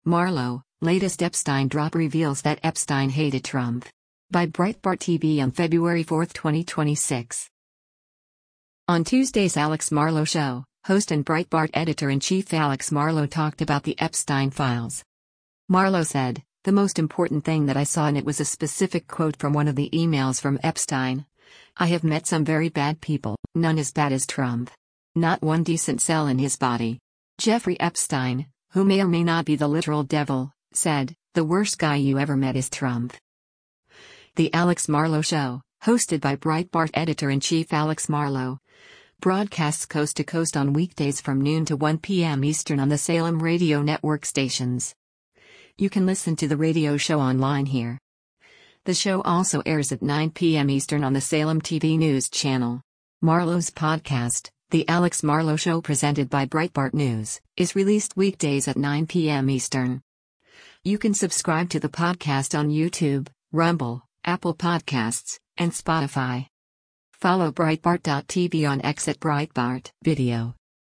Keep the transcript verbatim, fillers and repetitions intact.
Marlo, latest Epstein drop reveals that Epstein hated Trump. By Breitbart T V on February fourth, twenty twenty-six. On Tuesday's Alex Marlow Show, host and Breitbart editor-in-chief Alex Marlow talked about the Epstein files. Marlow said, "The most important thing that I saw in it was a specific quote from one of the emails from Epstein. I have met some very bad people, none as bad as Trump. Not one decent cell in his body." Jeffrey Epstein, who may or may not be the literal devil, said, "The worst guy you ever met is Trump." The Alex Marlow Show, hosted by Breitbart editor-in-chief Alex Marlow, broadcasts coast to coast on weekdays from noon to one p m Eastern on the Salem radio network stations. You can listen to the radio show online here. The show also airs at nine p m Eastern on the Salem T V News channel. Marlow's podcast, The Alex Marlow Show presented by Breitbart News, is released weekdays at nine p m Eastern. You can subscribe to the podcast on YouTube, Rumble, Apple Podcasts, and Spotify. Follow Breitbart dot T V on X at Breitbart Video.